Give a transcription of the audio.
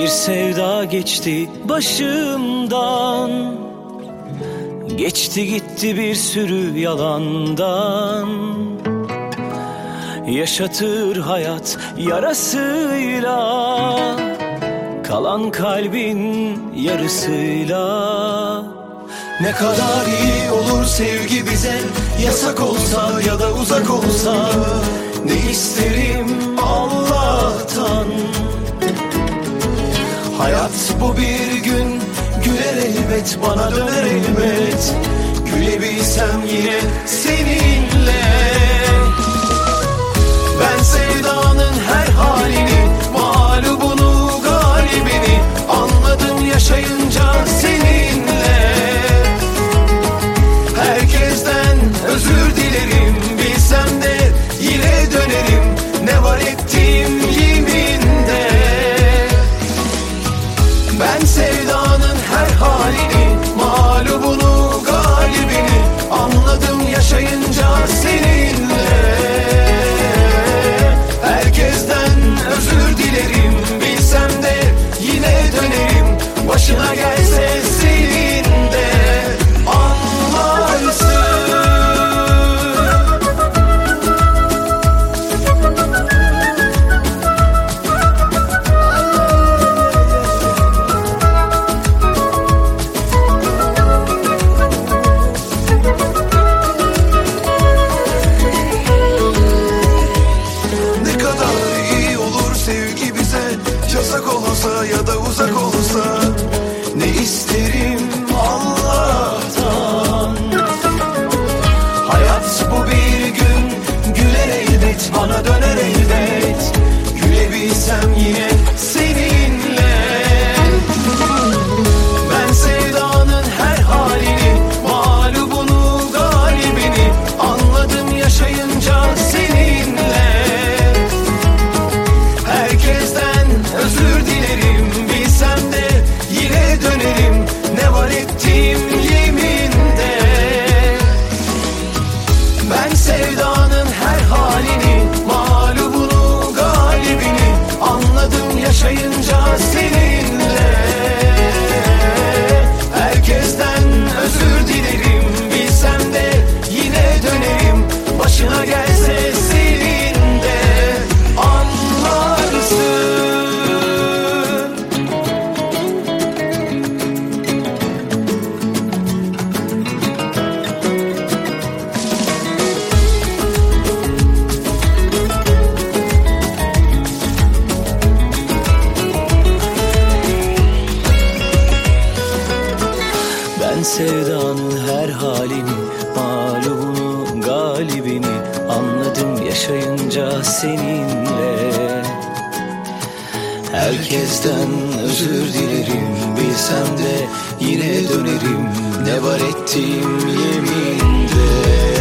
sevda geçti başımdan, geçti gitti bir sürü yalandan. Yaşatır hayat yarasıyla, kalan kalbin yarısıyla. Ne kadar iyi olur sevgi bize, yasak olsa ya da uzak olsa. Ne isterim Allah'tan, hayat bu bir gün, güler elbet, bana döner elbet. Gülebilsem yine seninle. Ben sevdanın her halini, mağlubunu galibini anladım yaşayınca seninle. Herkesten özür dilerim, bilsem de yine dönerim. Ne var ettiğim yeminde. Ben sevdanın her halini, mağlubunu galibini anladım yaşayınca seninle. Herkesten özür dilerim, bilsem de yine dönerim. Başına gelse senin de anlarsın. Yasak olursa ya da uzak olursa. Ne isterim Allah'tan, hayat bu bir gün, güler elbet, bana döner elbet. Gülebilsem yine seninle. Ben sevdanın her halini, mağlubunu galibini anladım yaşayınca seninle. Herkesten özür dilerim, bilsem de yine dönerim. Ne var ettiğim yeminde. Ben sevdanın her halini, mağlubunu galibini anladım yaşayınca seninle. Herkesten özür dilerim, bilsem de yine dönerim. Başına gelse senin de anlarsın. Ben sevdanın her halini, mağlubunu galibini anladım yaşayınca seninle. Herkesten özür dilerim, bilsem de yine dönerim. Ne var ettiğim yeminde.